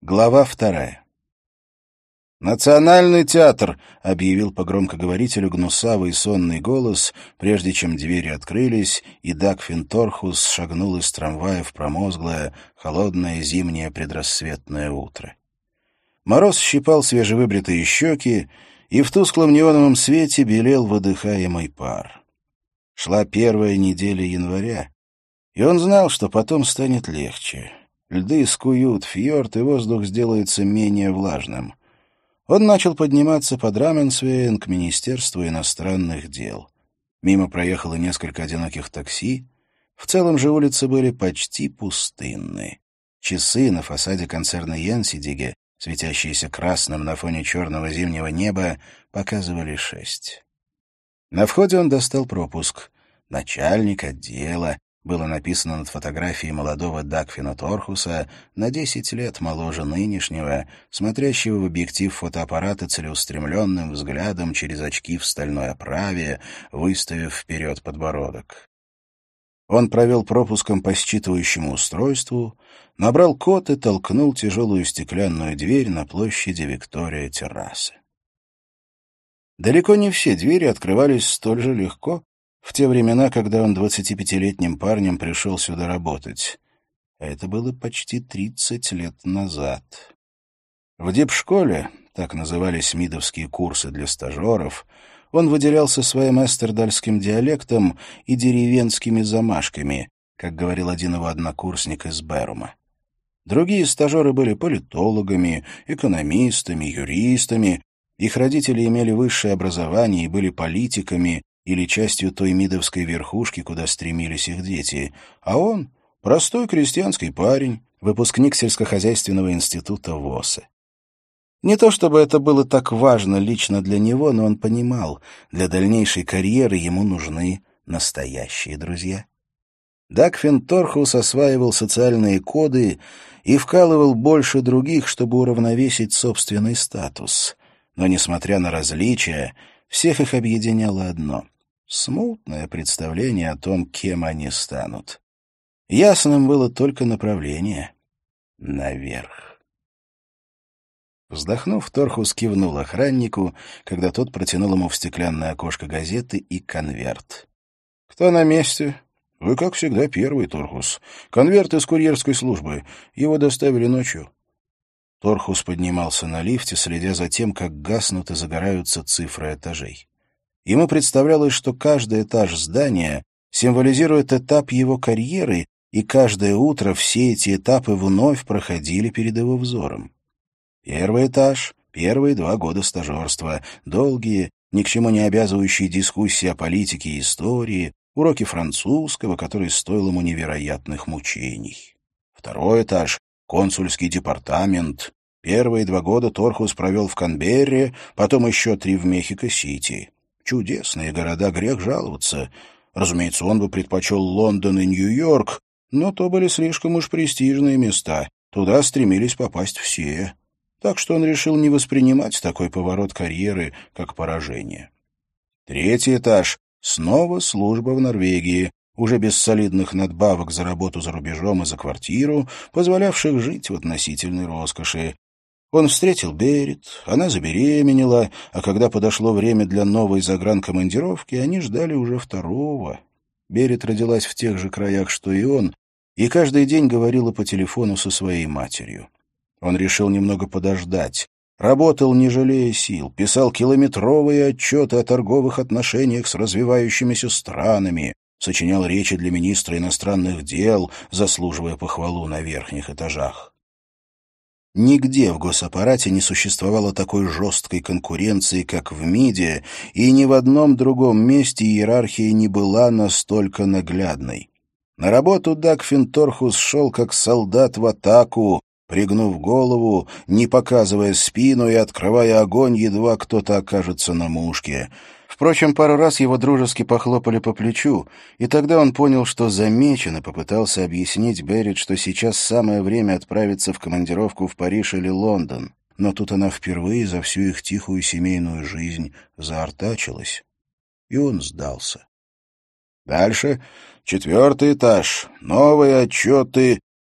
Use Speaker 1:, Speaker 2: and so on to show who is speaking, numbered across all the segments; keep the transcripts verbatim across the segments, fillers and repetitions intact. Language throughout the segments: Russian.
Speaker 1: Глава вторая. «Национальный театр!» — объявил по громкоговорителю гнусавый сонный голос, прежде чем двери открылись, и Дагфinn Торхус шагнул из трамвая в промозглое, холодное зимнее предрассветное утро. Мороз щипал свежевыбритые щеки, и в тусклом неоновом свете белел выдыхаемый пар. Шла первая неделя января, и он знал, что потом станет легче. Льды скуют фьорд, и воздух сделается менее влажным. Он начал подниматься по Драменсвейн к Министерству иностранных дел. Мимо проехало несколько одиноких такси. В целом же улицы были почти пустынны. Часы на фасаде концерна Йенсидиге, светящиеся красным на фоне черного зимнего неба, показывали шесть. На входе он достал пропуск. Начальник отдела. Было написано над фотографией молодого Дагфинна Торхуса, на десять лет моложе нынешнего, смотрящего в объектив фотоаппарата целеустремленным взглядом через очки в стальной оправе, выставив вперед подбородок. Он провел пропуском по считывающему устройству, набрал код и толкнул тяжелую стеклянную дверь на площади Виктория-террасы. Далеко не все двери открывались столь же легко, в те времена, когда он двадцатипятилетним парнем пришел сюда работать. А это было почти тридцать лет назад. В дипшколе, так назывались мидовские курсы для стажеров, он выделялся своим эстердальским диалектом и деревенскими замашками, как говорил один его однокурсник из Берума. Другие стажеры были политологами, экономистами, юристами, их родители имели высшее образование и были политиками, или частью той мидовской верхушки, куда стремились их дети, а он — простой крестьянский парень, выпускник сельскохозяйственного института ВОСы. Не то чтобы это было так важно лично для него, но он понимал, для дальнейшей карьеры ему нужны настоящие друзья. Дагфinn Торхус осваивал социальные коды и вкалывал больше других, чтобы уравновесить собственный статус. Но, несмотря на различия, всех их объединяло одно — смутное представление о том, кем они станут. Ясным было только направление — наверх. Вздохнув, Торхус кивнул охраннику, когда тот протянул ему в стеклянное окошко газеты и конверт. — Кто на месте? — Вы, как всегда, первый, Торхус. Конверт из курьерской службы. Его доставили ночью. Торхус поднимался на лифте, следя за тем, как гаснут и загораются цифры этажей. Ему представлялось, что каждый этаж здания символизирует этап его карьеры, и каждое утро все эти этапы вновь проходили перед его взором. Первый этаж — первые два года стажерства, долгие, ни к чему не обязывающие дискуссии о политике и истории, уроки французского, который стоил ему невероятных мучений. Второй этаж — консульский департамент. Первые два года Торхус провел в Канберре, потом еще три в Мехико-Сити. Чудесные города, грех жаловаться. Разумеется, он бы предпочел Лондон и Нью-Йорк, но то были слишком уж престижные места. Туда стремились попасть все. Так что он решил не воспринимать такой поворот карьеры как поражение. Третий этаж — снова служба в Норвегии, уже без солидных надбавок за работу за рубежом и за квартиру, позволявших жить в относительной роскоши. Он встретил Берит, она забеременела, а когда подошло время для новой загранкомандировки, они ждали уже второго. Берит родилась в тех же краях, что и он, и каждый день говорила по телефону со своей матерью. Он решил немного подождать. Работал, не жалея сил, писал километровые отчеты о торговых отношениях с развивающимися странами, сочинял речи для министра иностранных дел, заслуживая похвалу на верхних этажах. Нигде в госаппарате не существовало такой жесткой конкуренции, как в МИДе, и ни в одном другом месте иерархия не была настолько наглядной. На работу Дагфinn Торхус шел как солдат в атаку, пригнув голову, не показывая спину и открывая огонь, едва кто-то окажется на мушке. Впрочем, пару раз его дружески похлопали по плечу, и тогда он понял, что замечен, и попытался объяснить Беррит, что сейчас самое время отправиться в командировку в Париж или Лондон. Но тут она впервые за всю их тихую семейную жизнь заортачилась, и он сдался. Дальше четвертый этаж, новые отчеты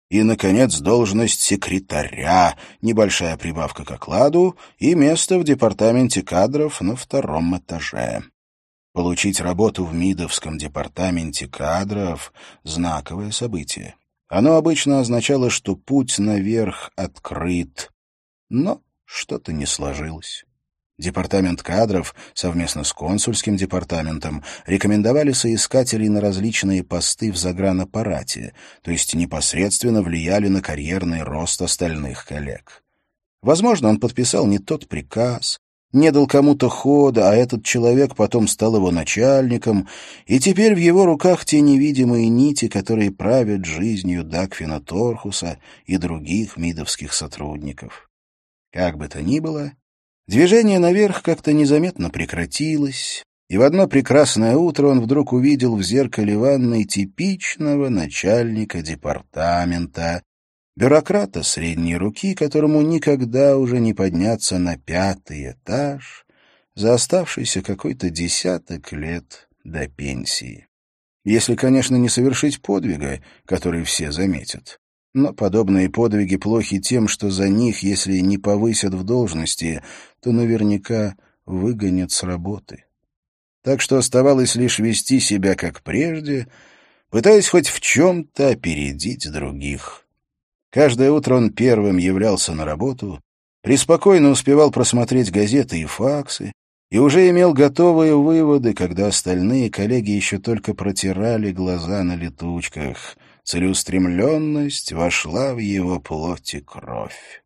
Speaker 1: И, наконец, должность секретаря, небольшая прибавка к окладу и место в департаменте кадров на втором этаже. Получить работу в МИДовском департаменте кадров — знаковое событие. Оно обычно означало, что путь наверх открыт. Но что-то не сложилось. Департамент кадров совместно с консульским департаментом рекомендовали соискателей на различные посты в загранаппарате, то есть непосредственно влияли на карьерный рост остальных коллег. Возможно, он подписал не тот приказ, не дал кому-то хода, а этот человек потом стал его начальником, и теперь в его руках те невидимые нити, которые правят жизнью Дагфина Торхуса и других мидовских сотрудников. Как бы то ни было, движение наверх как-то незаметно прекратилось, и в одно прекрасное утро он вдруг увидел в зеркале ванной типичного начальника департамента, бюрократа средней руки, которому никогда уже не подняться на пятый этаж за оставшийся какой-то десяток лет до пенсии. Если, конечно, не совершить подвига, который все заметят. Но подобные подвиги плохи тем, что за них, если не повысят в должности, то наверняка выгонят с работы. Так что оставалось лишь вести себя как прежде, пытаясь хоть в чем-то опередить других. Каждое утро он первым являлся на работу, преспокойно успевал просмотреть газеты и факсы, и уже имел готовые выводы, когда остальные коллеги еще только протирали глаза на летучках. Целеустремленность вошла в его плоть и кровь.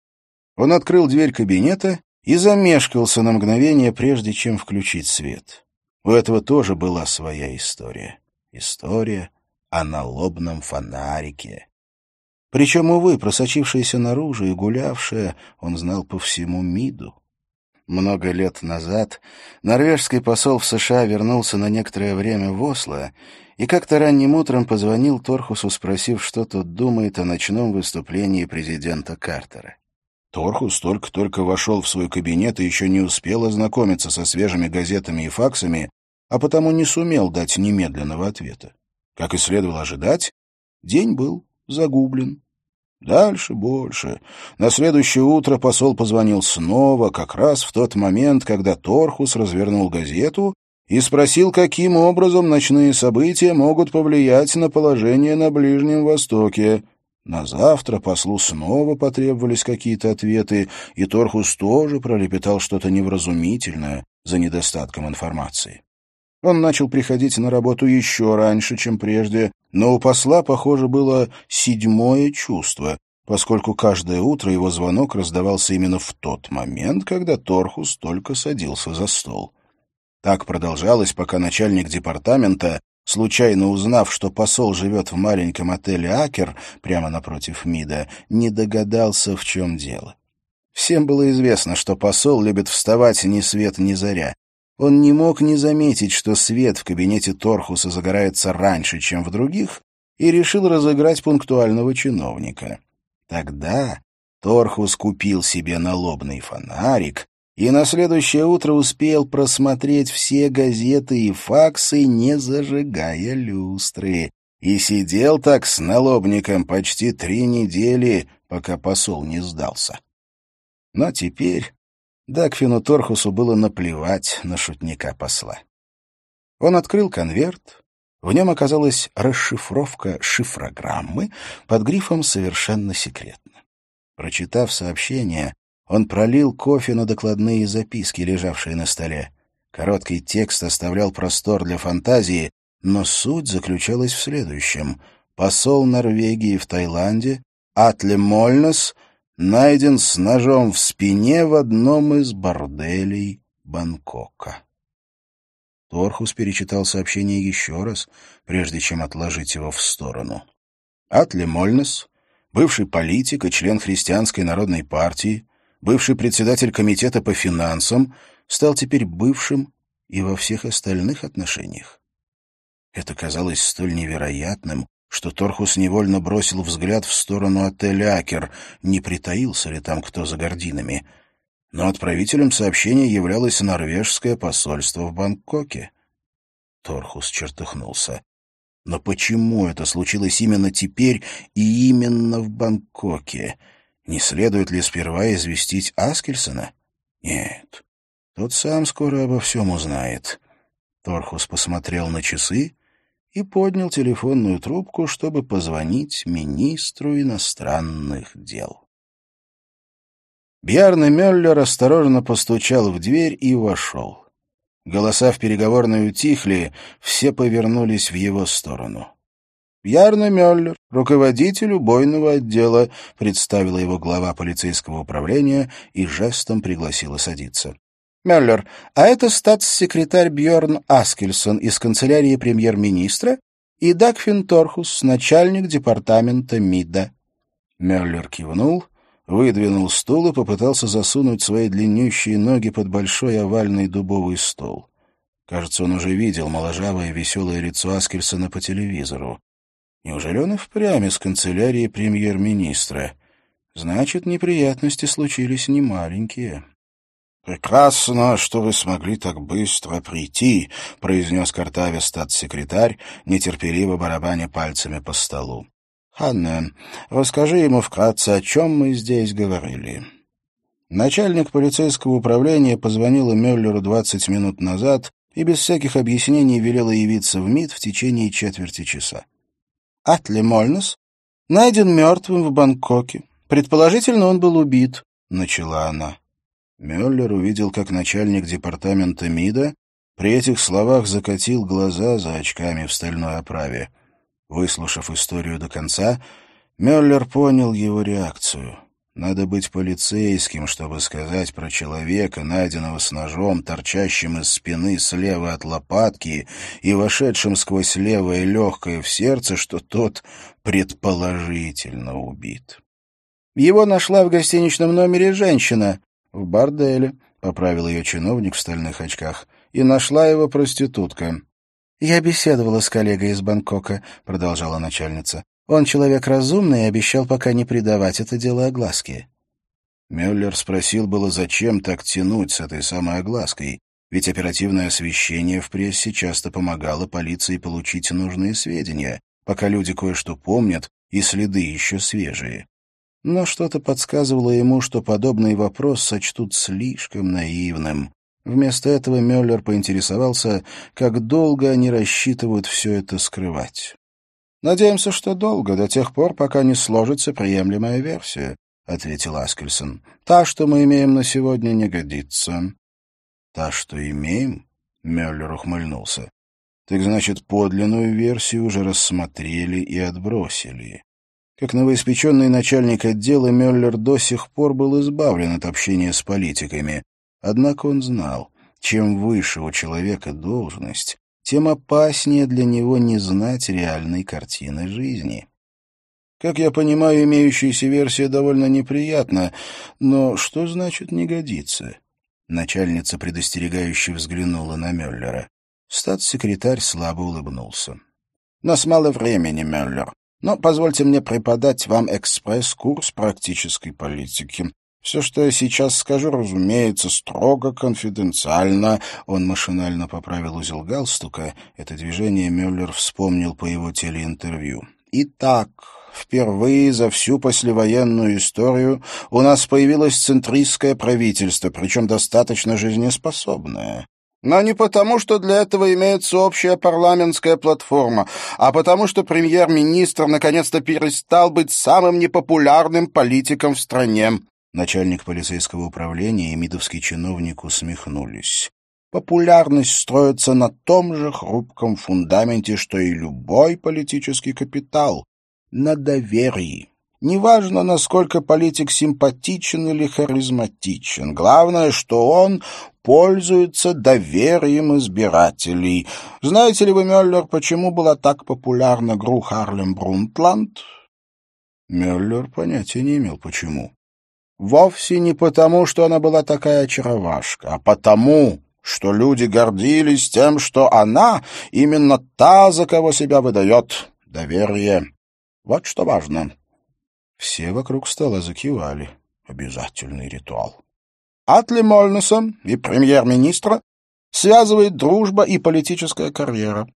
Speaker 1: Он открыл дверь кабинета и замешкался на мгновение, прежде чем включить свет. У этого тоже была своя история. История о налобном фонарике. Причем, увы, просочившаяся наружу и гулявшая, он знал по всему МИДу. Много лет назад норвежский посол в США вернулся на некоторое время в Осло и как-то ранним утром позвонил Торхусу, спросив, что тот думает о ночном выступлении президента Картера. Торхус только-только вошел в свой кабинет и еще не успел ознакомиться со свежими газетами и факсами, а потому не сумел дать немедленного ответа. Как и следовало ожидать, день был загублен. Дальше больше. На следующее утро посол позвонил снова, как раз в тот момент, когда Торхус развернул газету и спросил, каким образом ночные события могут повлиять на положение на Ближнем Востоке. На завтра послу снова потребовались какие-то ответы, и Торхус тоже пролепетал что-то невразумительное за недостатком информации. Он начал приходить на работу еще раньше, чем прежде, но у посла, похоже, было седьмое чувство, поскольку каждое утро его звонок раздавался именно в тот момент, когда Торхус только садился за стол. Так продолжалось, пока начальник департамента, случайно узнав, что посол живет в маленьком отеле «Акер» прямо напротив МИДа, не догадался, в чем дело. Всем было известно, что посол любит вставать ни свет ни заря. Он не мог не заметить, что свет в кабинете Торхуса загорается раньше, чем в других, и решил разыграть пунктуального чиновника. Тогда Торхус купил себе налобный фонарик и на следующее утро успел просмотреть все газеты и факсы, не зажигая люстры, и сидел так с налобником почти три недели, пока посол не сдался. Но теперь Дагфину Торхусу было наплевать на шутника посла. Он открыл конверт. В нем оказалась расшифровка шифрограммы под грифом «Совершенно секретно». Прочитав сообщение, он пролил кофе на докладные записки, лежавшие на столе. Короткий текст оставлял простор для фантазии, но суть заключалась в следующем. Посол Норвегии в Таиланде, Атле Мольнес, найден с ножом в спине в одном из борделей Бангкока. Торхус перечитал сообщение еще раз, прежде чем отложить его в сторону. Атле Мольнес, бывший политик и член Христианской народной партии, бывший председатель комитета по финансам, стал теперь бывшим и во всех остальных отношениях. Это казалось столь невероятным, что Торхус невольно бросил взгляд в сторону отеля «Акер», не притаился ли там кто за гординами. Но отправителем сообщения являлось норвежское посольство в Бангкоке. Торхус чертыхнулся. Но почему это случилось именно теперь и именно в Бангкоке? Не следует ли сперва известить Аскельсона? Нет, тот сам скоро обо всем узнает. Торхус посмотрел на часы и поднял телефонную трубку, чтобы позвонить министру иностранных дел. Бjarne Мюллер осторожно постучал в дверь и вошел. Голоса в переговорной утихли, все повернулись в его сторону. «Бjarne Мюллер, руководитель убойного отдела», — представила его глава полицейского управления и жестом пригласила садиться. «Мюллер, а это статс-секретарь Бьорн Аскельсон из канцелярии премьер-министра и Дагфinn Торхус, начальник департамента МИДа». Мюллер кивнул, выдвинул стул и попытался засунуть свои длиннющие ноги под большой овальный дубовый стол. Кажется, он уже видел моложавое веселое лицо Аскельсона по телевизору. Неужели он и впрямь из канцелярии премьер-министра? Значит, неприятности случились немаленькие. «Прекрасно, что вы смогли так быстро прийти», — произнес картавя статс-секретарь, нетерпеливо барабаня пальцами по столу. «Ханне, расскажи ему вкратце, о чем мы здесь говорили». Начальник полицейского управления позвонила Мюллеру двадцать минут назад и без всяких объяснений велела явиться в МИД в течение четверти часа. «Атле Мольнес найден мертвым в Бангкоке. Предположительно, он был убит», — начала она. Мюллер увидел, как начальник департамента МИДа при этих словах закатил глаза за очками в стальной оправе. Выслушав историю до конца, Мюллер понял его реакцию. Надо быть полицейским, чтобы сказать про человека, найденного с ножом, торчащим из спины слева от лопатки и вошедшим сквозь левое легкое в сердце, что тот предположительно убит. «Его нашла в гостиничном номере женщина. В борделе», — поправил ее чиновник в стальных очках, — «и нашла его проститутка». «Я беседовала с коллегой из Бангкока», — продолжала начальница. «Он человек разумный и обещал пока не придавать это дело огласке». Мюллер спросил было, зачем так тянуть с этой самой оглаской, ведь оперативное освещение в прессе часто помогало полиции получить нужные сведения, пока люди кое-что помнят и следы еще свежие. Но что-то подсказывало ему, что подобный вопрос сочтут слишком наивным. Вместо этого Мюллер поинтересовался, как долго они рассчитывают все это скрывать. «Надеемся, что долго, до тех пор, пока не сложится приемлемая версия», — ответил Аскельсон. «Та, что мы имеем на сегодня, не годится». «Та, что имеем?» — Мюллер ухмыльнулся. «Так значит, подлинную версию уже рассмотрели и отбросили». Как новоиспеченный начальник отдела, Мюллер до сих пор был избавлен от общения с политиками. Однако он знал, чем выше у человека должность, тем опаснее для него не знать реальной картины жизни. Как я понимаю, имеющаяся версия довольно неприятна, но что значит «не годится»? Начальница предостерегающе взглянула на Мюллера. Статс-секретарь слабо улыбнулся. «Нас мало времени, Мюллер. Но позвольте мне преподать вам экспресс-курс практической политики. Все, что я сейчас скажу, разумеется, строго конфиденциально». Он машинально поправил узел галстука. Это движение Мюллер вспомнил по его телеинтервью. «Итак, впервые за всю послевоенную историю у нас появилось центристское правительство, причем достаточно жизнеспособное. Но не потому, что для этого имеется общая парламентская платформа, а потому, что премьер-министр наконец-то перестал быть самым непопулярным политиком в стране». Начальник полицейского управления и мидовский чиновник усмехнулись. «Популярность строится на том же хрупком фундаменте, что и любой политический капитал — на доверии. Неважно, насколько политик симпатичен или харизматичен, главное, что он пользуется доверием избирателей. Знаете ли вы, Мюллер, почему была так популярна ГРУ Харлем Брунтланд?» Мюллер понятия не имел, почему. «Вовсе не потому, что она была такая очаровашка, а потому, что люди гордились тем, что она именно та, за кого себя выдает. Доверие. Вот что важно». Все вокруг стола закивали. Обязательный ритуал. Атли Мольнеса и премьер-министра связывает дружба и политическая карьера.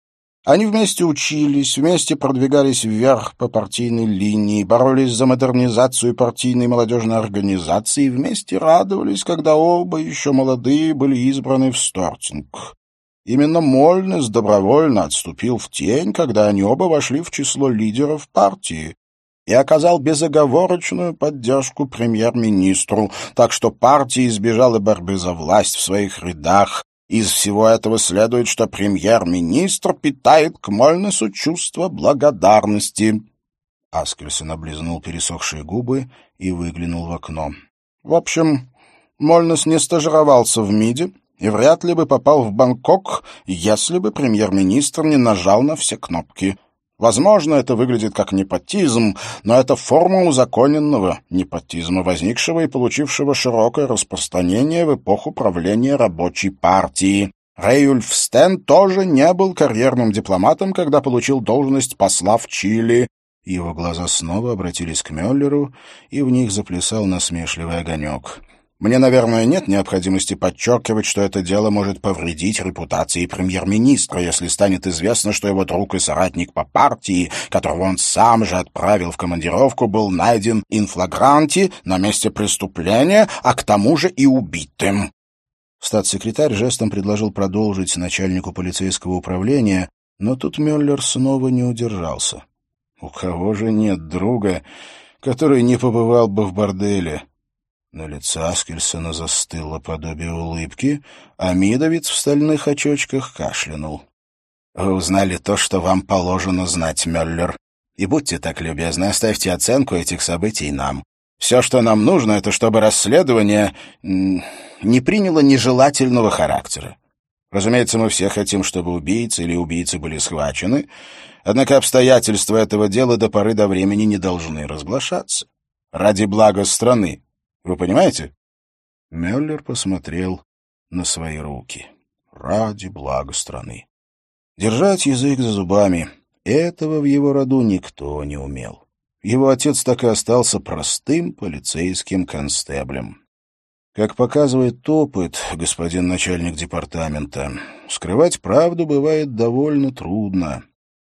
Speaker 1: Они вместе учились, вместе продвигались вверх по партийной линии, боролись за модернизацию партийной молодежной организации и вместе радовались, когда оба, еще молодые, были избраны в Стортинг. Именно Мольнес добровольно отступил в тень, когда они оба вошли в число лидеров партии, и оказал безоговорочную поддержку премьер-министру, так что партия избежала борьбы за власть в своих рядах. Из всего этого следует, что премьер-министр питает к Мольнесу чувство благодарности. Аскельсон облизнул пересохшие губы и выглянул в окно. В общем, Мольнес не стажировался в МИДе и вряд ли бы попал в Бангкок, если бы премьер-министр не нажал на все кнопки. Возможно, это выглядит как непотизм, но это форма узаконенного непотизма, возникшего и получившего широкое распространение в эпоху правления рабочей партии. Рейульф Стен тоже не был карьерным дипломатом, когда получил должность посла в Чили. Его глаза снова обратились к Мюллеру, и в них заплясал насмешливый огонек. Мне, наверное, нет необходимости подчеркивать, что это дело может повредить репутации премьер-министра, если станет известно, что его друг и соратник по партии, которого он сам же отправил в командировку, был найден in flagranti на месте преступления, а к тому же и убитым. Статс-секретарь жестом предложил продолжить начальнику полицейского управления, но тут Мюллер снова не удержался. У кого же нет друга, который не побывал бы в борделе? На лице Аскельсона застыло подобие улыбки, а Мидовец в стальных очочках кашлянул. — Вы узнали то, что вам положено знать, Мюллер. И будьте так любезны, оставьте оценку этих событий нам. Все, что нам нужно, это чтобы расследование не приняло нежелательного характера. Разумеется, мы все хотим, чтобы убийцы или убийцы были схвачены, однако обстоятельства этого дела до поры до времени не должны разглашаться. Ради блага страны. Вы понимаете? Мюллер посмотрел на свои руки. Ради блага страны. Держать язык за зубами — этого в его роду никто не умел. Его отец так и остался простым полицейским констеблем. Как показывает опыт, господин начальник департамента, скрывать правду бывает довольно трудно.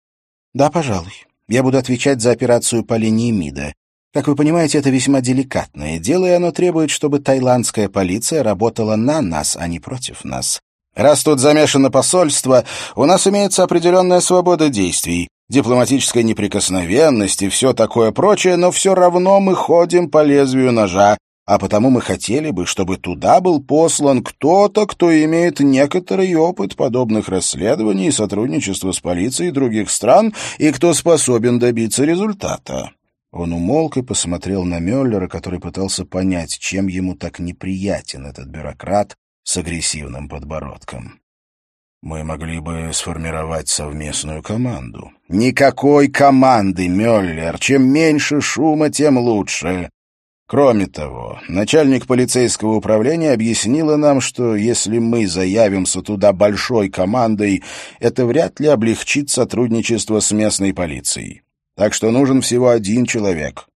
Speaker 1: Да, пожалуй. Я буду отвечать за операцию по линии МИДа. Как вы понимаете, это весьма деликатное дело, и оно требует, чтобы таиландская полиция работала на нас, а не против нас. Раз тут замешано посольство, у нас имеется определенная свобода действий, дипломатическая неприкосновенность и все такое прочее, но все равно мы ходим по лезвию ножа, а потому мы хотели бы, чтобы туда был послан кто-то, кто имеет некоторый опыт подобных расследований и сотрудничества с полицией других стран и кто способен добиться результата. Он умолк и посмотрел на Мюллера, который пытался понять, чем ему так неприятен этот бюрократ с агрессивным подбородком. «Мы могли бы сформировать совместную команду». «Никакой команды, Мюллер! Чем меньше шума, тем лучше!» Кроме того, начальник полицейского управления объяснила нам, что если мы заявимся туда большой командой, это вряд ли облегчит сотрудничество с местной полицией. Так что нужен всего один человек.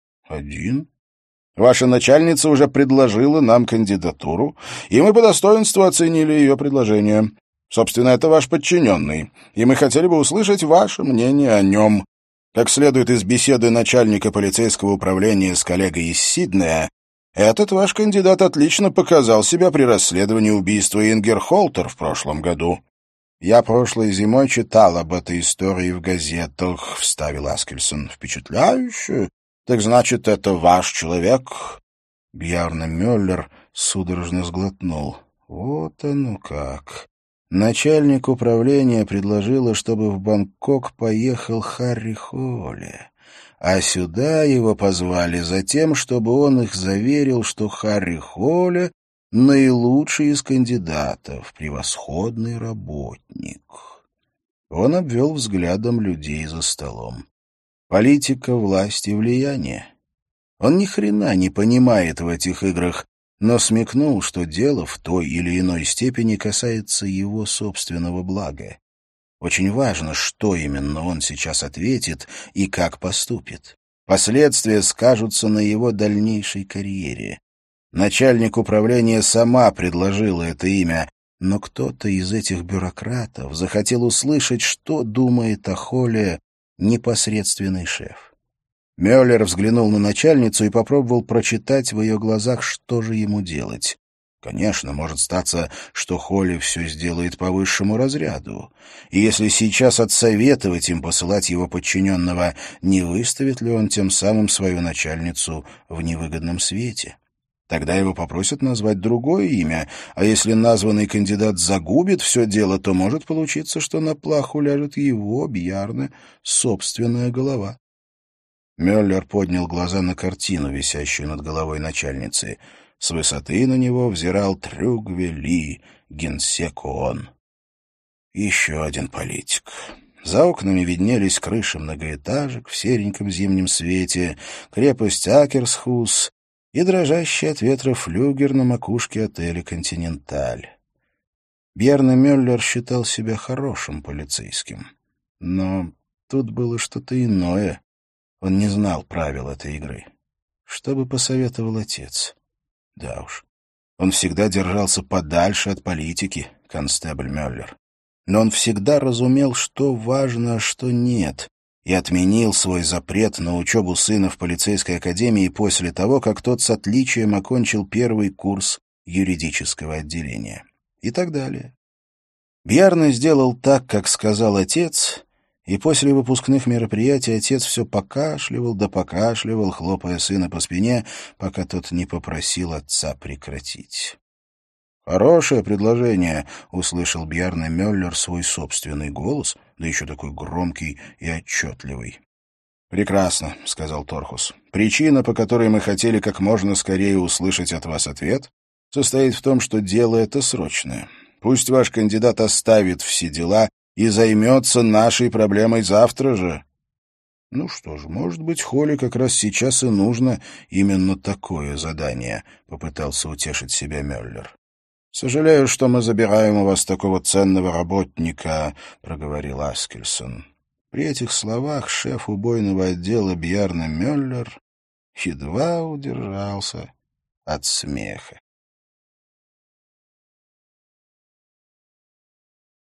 Speaker 1: Один? Ваша начальница уже предложила нам кандидатуру, и мы по достоинству оценили ее предложение. Собственно, это ваш подчиненный, и мы хотели бы услышать ваше мнение о нем. Как следует из беседы начальника полицейского управления с коллегой из Сиднея, этот ваш кандидат отлично показал себя при расследовании убийства Ингер Холтер в прошлом году. «Я прошлой зимой читал об этой истории в газетах», — вставил Аскельсон. «Впечатляюще? Так значит, это ваш человек?» Бьярна Мюллер судорожно сглотнул. «Вот оно как!» Начальник управления предложила, чтобы в Бангкок поехал Харри Холли, а сюда его позвали за тем, чтобы он их заверил, что Харри Холли — наилучший из кандидатов, превосходный работник. Он обвел взглядом людей за столом. Политика, власть и влияние. Он ни хрена не понимает в этих играх, но смекнул, что дело в той или иной степени касается его собственного блага. Очень важно, что именно он сейчас ответит и как поступит. Последствия скажутся на его дальнейшей карьере. Начальник управления сама предложила это имя, Но кто-то из этих бюрократов захотел услышать, что думает о Холле непосредственный шеф. Мюллер взглянул на начальницу и попробовал прочитать в ее глазах, что же ему делать. Конечно, может статься, что Холли все сделает по высшему разряду. И если сейчас отсоветовать им посылать его подчиненного, не выставит ли он тем самым свою начальницу в невыгодном свете? Тогда его попросят назвать другое имя, а если названный кандидат загубит все дело, то может получиться, что на плаху ляжет его, Бьярне, собственная голова. Мюллер поднял глаза на картину, висящую над головой начальницы. С высоты на него взирал Трюгве Ли, генсек ООН. Еще один политик. За окнами виднелись крыши многоэтажек в сереньком зимнем свете, крепость Акерсхус и дрожащий от ветра флюгер на макушке отеля «Континенталь». Бьярне Мюллер считал себя хорошим полицейским. Но тут было что-то иное. Он не знал правил этой игры. Что бы посоветовал отец? Да уж, он всегда держался подальше от политики, констебль Мюллер. Но он всегда разумел, что важно, а что нет, и отменил свой запрет на учебу сына в полицейской академии после того, как тот с отличием окончил первый курс юридического отделения. И так далее. Бьярне сделал так, как сказал отец, и после выпускных мероприятий отец все покашливал да покашливал, хлопая сына по спине, пока тот не попросил отца прекратить. «Хорошее предложение», — услышал Бьярне Мюллер свой собственный голос, да еще такой громкий и отчетливый. «Прекрасно», — сказал Торхус. «Причина, по которой мы хотели как можно скорее услышать от вас ответ, состоит в том, что дело это срочное. Пусть ваш кандидат оставит все дела и займется нашей проблемой завтра же». Ну что ж, может быть, Холли как раз сейчас и нужно именно такое задание, — попытался утешить себя Мюллер. «Сожалею, что мы забираем у вас такого ценного работника», — проговорил Аскельсон. При этих словах шеф убойного отдела Бьярне Мюллер едва удержался от смеха.